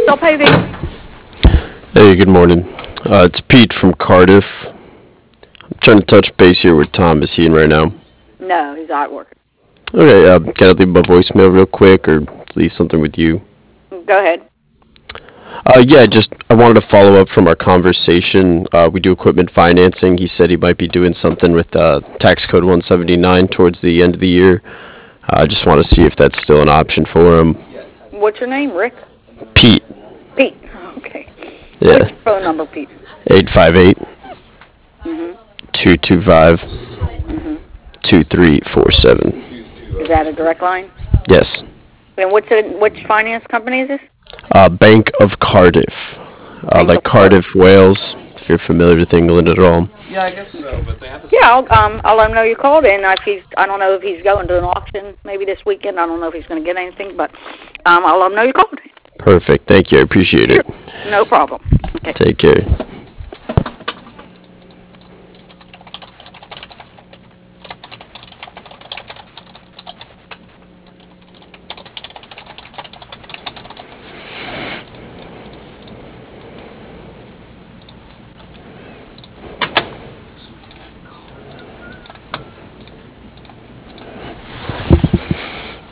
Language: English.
Still paving. Hey, good morning. It's Pete from Cardiff. I'm trying to touch base here with Tom. Is he in right now? No, he's out working. Okay, can I leave my voicemail real quick or leave something with you? Go ahead. Yeah, just I wanted to follow up from our conversation. We do equipment financing. He said he might be doing something with tax code 179 towards the end of the year. I just want to see if that's still an option for him. What's your name, Rick? Pete. Pete. Okay. Yeah. What's your phone number, Pete? 858 Mm-hmm. 225 Mm-hmm. 2347. Is that a direct line? Yes. And which finance company is this? Bank of Cardiff. Bank Like of Cardiff, Wales, if you're familiar with England at all. Yeah, I guess so, but they have a... Yeah, I'll let him know you called, and I don't know if he's going to an auction maybe this weekend. I don't know if he's going to get anything, but I'll let him know you called. Perfect. Thank you. I appreciate it. No problem. Okay. Take care.